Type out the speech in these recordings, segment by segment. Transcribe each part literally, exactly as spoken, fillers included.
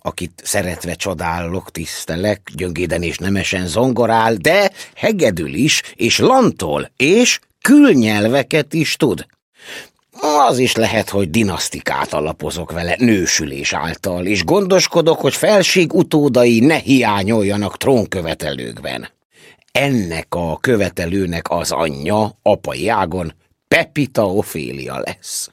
akit szeretve csodálok, tisztelek, gyöngéden és nemesen zongorál, de hegedül is, és lantol, és külnyelveket is tud. Az is lehet, hogy dinasztikát alapozok vele nősülés által, és gondoskodok, hogy felség utódai ne hiányoljanak trónkövetelőkben. Ennek a követelőnek az anyja, apai ágon, Pepita Ofélia lesz.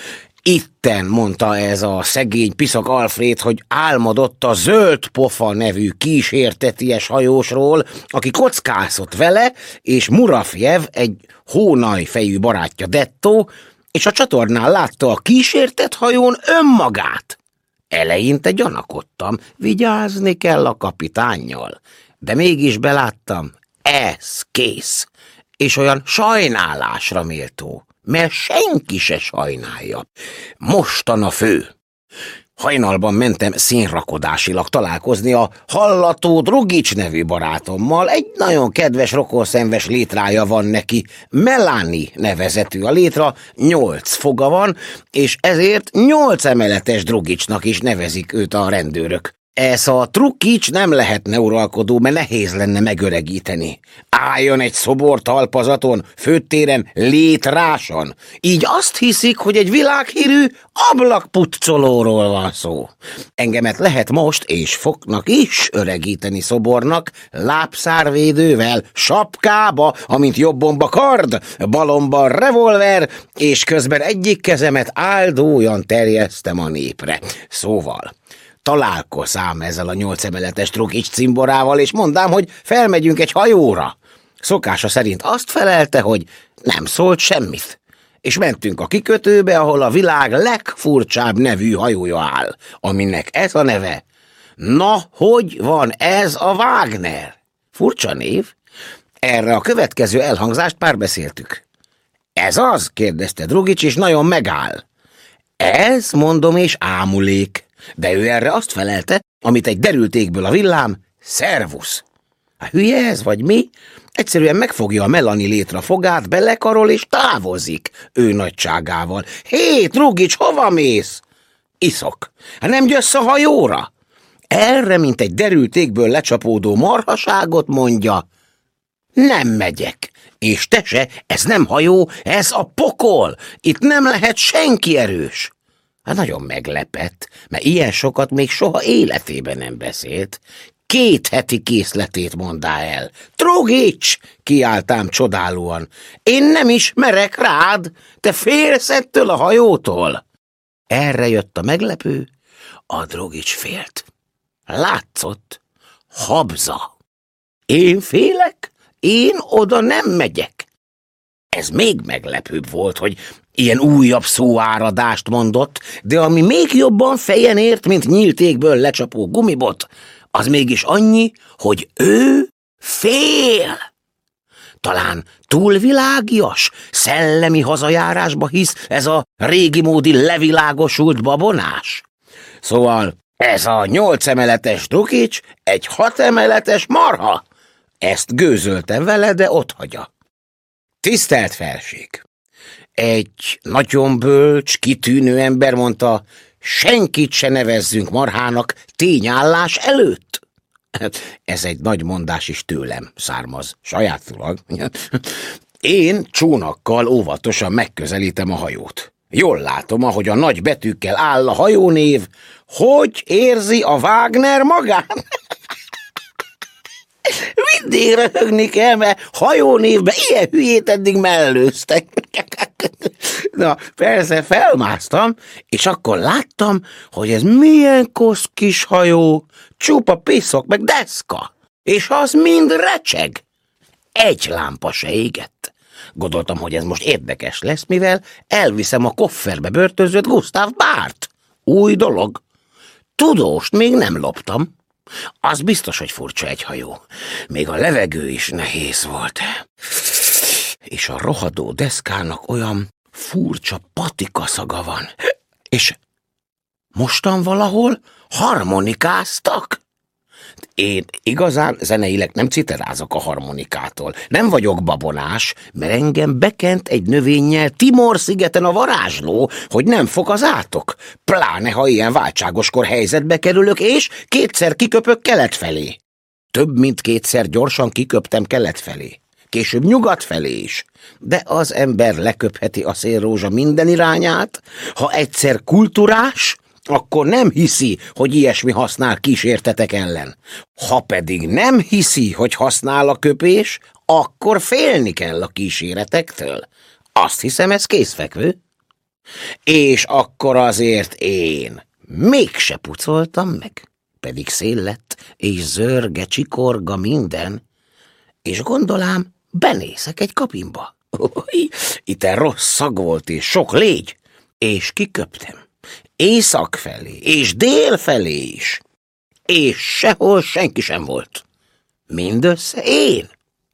Itten mondta ez a szegény piszak Alfred, hogy álmodott a Zöld Pofa nevű kísérteties hajósról, aki kockázott vele, és Murafjev, egy hónajfejű barátja Detto, és a csatornán látta a kísértett hajón önmagát. Eleinte gyanakodtam, vigyázni kell a kapitánnyal, de mégis beláttam, ez kész, és olyan sajnálásra méltó, mert senki se sajnálja. Mostan a fő. Hajnalban mentem színrakodásilag találkozni a Hallató Drugics nevű barátommal. Egy nagyon kedves, rokonszenves létrája van neki. Melani nevezetű a létra, nyolc foga van, és ezért nyolc emeletes Drugicsnak is nevezik őt a rendőrök. Ez a Trukics nem lehetne uralkodó, mert nehéz lenne megöregíteni. Álljon egy szobor talpazaton, főtéren, létráson. Így azt hiszik, hogy egy világhírű ablakpuccolóról van szó. Engemet lehet most, és fognak is öregíteni szobornak, lábszárvédővel, sapkába, amint jobbomba kard, balomba revolver, és közben egyik kezemet áldóan terjesztem a népre. Szóval... találkozám ezzel a nyolc emeletes Trukics cimborával, és mondám, hogy felmegyünk egy hajóra. Szokása szerint azt felelte, hogy nem szólt semmit. És mentünk a kikötőbe, ahol a világ legfurcsább nevű hajója áll, aminek ez a neve. Na, hogy van ez a Wagner? Furcsa név. Erre a következő elhangzást párbeszéltük. Ez az? Kérdezte Drugics, és nagyon megáll. Ez, mondom, és ámulék. De ő erre azt felelte, amit egy derültékből a villám, szervusz. Hát hülye ez, vagy mi? Egyszerűen megfogja a Melani létra fogát, belekarol és távozik ő nagyságával. Hé, Drugics, hova mész? Iszok. Hát nem jössz a hajóra? Erre, mint egy derültékből lecsapódó marhaságot mondja. Nem megyek. És te se, ez nem hajó, ez a pokol. Itt nem lehet senki erős. Hát nagyon meglepett, mert ilyen sokat még soha életében nem beszélt. Két heti készletét mondá el. Drugics! Kiáltám csodálóan. Én nem is merek rád, te félsz ettől a hajótól. Erre jött a meglepő, a Drugics félt. Látszott, habza. Én félek? Én oda nem megyek. Ez még meglepőbb volt, hogy ilyen újabb szóáradást mondott, de ami még jobban fejen ért, mint nyílt égből lecsapó gumibot, az mégis annyi, hogy ő fél. Talán túlvilágias, szellemi hazajárásba hisz ez a régi módi levilágosult babonás. Szóval ez a nyolc emeletes Drugics egy hat emeletes marha. Ezt gőzöltem vele, de otthagyja. Tisztelt felség! Egy nagyon bölcs, kitűnő ember mondta, senkit se nevezzünk marhának tényállás előtt. Ez egy nagy mondás is tőlem származ, sajátulag. Én csónakkal óvatosan megközelítem a hajót. Jól látom, ahogy a nagy betűkkel áll a hajónév, hogy érzi a Wagner magán. Mindig röhögni kell, mert hajónévben ilyen hülyét eddig mellőztek. Na, persze felmásztam, és akkor láttam, hogy ez milyen kosz kis hajó, csupa piszok, meg deszka, és az mind recseg. Egy lámpa se égett. Gondoltam, hogy ez most érdekes lesz, mivel elviszem a kofferbe börtönzött Gustav Bárt. Új dolog. Tudóst még nem loptam. Az biztos, hogy furcsa egy hajó. Még a levegő is nehéz volt. És a rohadó deszkának olyan furcsa patika szaga van. És mostan valahol harmonikáztak. Én igazán zeneileg nem citerázok a harmonikától. Nem vagyok babonás, mert engem bekent egy növényel Timor-szigeten a varázsló, hogy nem fog az átok. Pláne, ha ilyen váltságoskor helyzetbe kerülök, és kétszer kiköpök kelet felé. Több mint kétszer gyorsan kiköptem kelet felé. Később nyugat felé is. De az ember leköpheti a szélrózsa minden irányát. Ha egyszer kultúrás, akkor nem hiszi, hogy ilyesmi használ kísértetek ellen. Ha pedig nem hiszi, hogy használ a köpés, akkor félni kell a kíséretektől. Azt hiszem, ez készfekvő. És akkor azért én mégse pucoltam meg. Pedig szél lett, és zörge, csikorga minden. És gondolám, benézek egy kabinba. Itten rossz szag volt, és sok légy. És kiköptem. Észak felé, és dél felé is. És sehol senki sem volt. Mindössze én.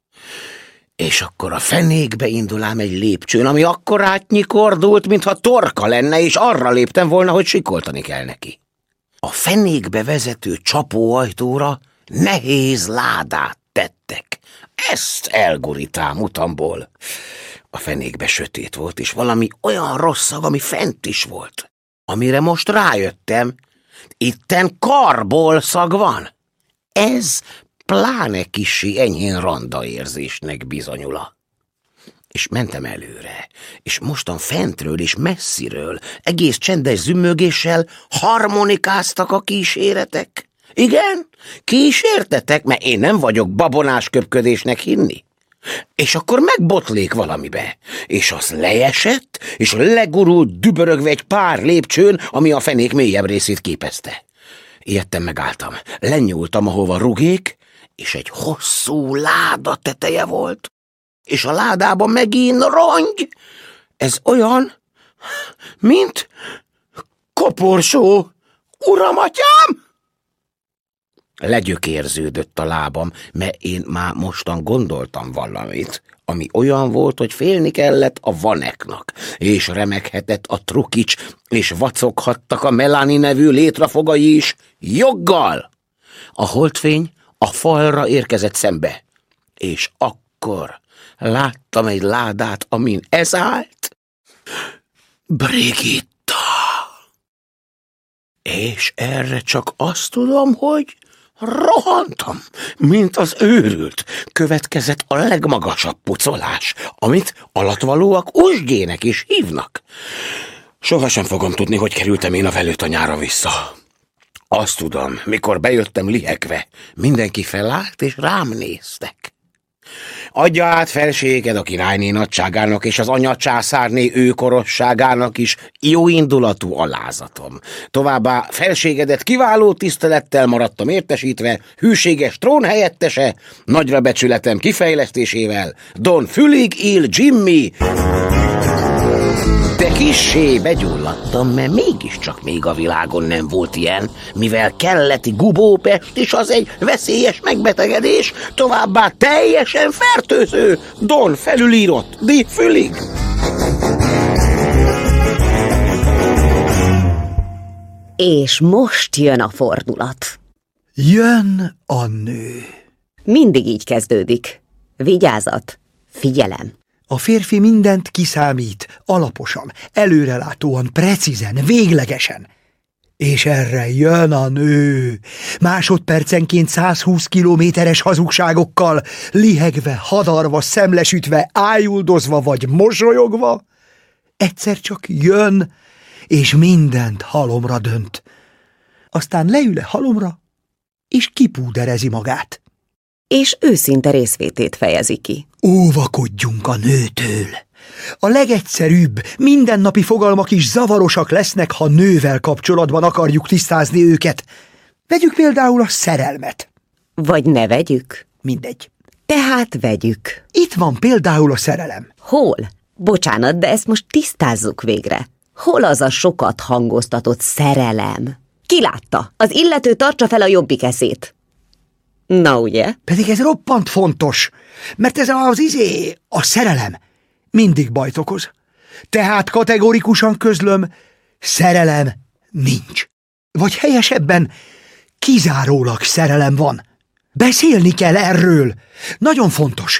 És akkor a fenékbe indulám egy lépcsőn, ami akkorátnyi kordult, mintha torka lenne, és arra léptem volna, hogy sikoltani kell neki. A fenékbe vezető csapóajtóra nehéz ládát tettek. Ezt elgurítám utamból. A fenékbe sötét volt, és valami olyan rossz szag, ami fent is volt. Amire most rájöttem, itten karból szag van. Ez pláne kissé enyhén randa érzésnek bizonyula. És mentem előre, és mostan fentről és messziről, egész csendes zümmögéssel harmonikáztak a kíséretek. Igen, kísértetek, mert én nem vagyok babonás köpködésnek hinni. És akkor megbotlék valamibe, és az leesett, és legurult dübörögve egy pár lépcsőn, ami a fenék mélyebb részét képezte. Ijedten megálltam, lenyúltam, ahova rugék, és egy hosszú láda teteje volt, és a ládában megint rongy. Ez olyan, mint koporsó. Uram, atyám! Legyökérződött a lábam, mert én már mostan gondoltam valamit, ami olyan volt, hogy félni kellett a vaneknak, és remeghetett a trukics, és vacoghattak a Melani nevű létrafogai is, joggal. A holdfény a falra érkezett szembe, és akkor láttam egy ládát, amin ez állt. Brigitta! És erre csak azt tudom, hogy rohantam, mint az őrült. Következett a legmagasabb pucolás, amit alattvalóak uzsgyének is hívnak. Sohasem fogom tudni, hogy kerültem én a velőtanyára vissza. Azt tudom, mikor bejöttem lihegve, mindenki felállt és rám néztek. Adja át felséged a királyné nagyságának és az anya császárné őkorosságának is jóindulatú alázatom. Továbbá felségedet kiváló tisztelettel maradtam értesítve, hűséges trónhelyettese, nagyra becsületem kifejlesztésével, Don Fülig il Jimmy. De kissé begyulladtam, mert mégiscsak még a világon nem volt ilyen, mivel kelleti gubópest is az egy veszélyes megbetegedés, továbbá teljesen fertőző, Don felülírott, Di Fülig. És most jön a fordulat. Jön a nő. Mindig így kezdődik. Vigyázat, figyelem. A férfi mindent kiszámít, alaposan, előrelátóan, precízen, véglegesen. És erre jön a nő, másodpercenként százhúsz kilométeres hazugságokkal, lihegve, hadarva, szemlesütve, ájuldozva vagy mosolyogva. Egyszer csak jön, és mindent halomra dönt. Aztán leül-e halomra, és kipúderezi magát. És őszinte részvétét fejezi ki. Óvakodjunk a nőtől. A legegyszerűbb, mindennapi fogalmak is zavarosak lesznek, ha nővel kapcsolatban akarjuk tisztázni őket. Vegyük például a szerelmet. Vagy ne vegyük? Mindegy. Tehát vegyük. Itt van például a szerelem. Hol? Bocsánat, de ezt most tisztázzuk végre. Hol az a sokat hangoztatott szerelem? Ki látta? Az illető tartsa fel a jobbik eszét. Na ugye? Pedig ez roppant fontos, mert ez az izé, a szerelem mindig bajt okoz. Tehát kategorikusan közlöm, szerelem nincs. Vagy helyesebben, kizárólag szerelem van. Beszélni kell erről. Nagyon fontos.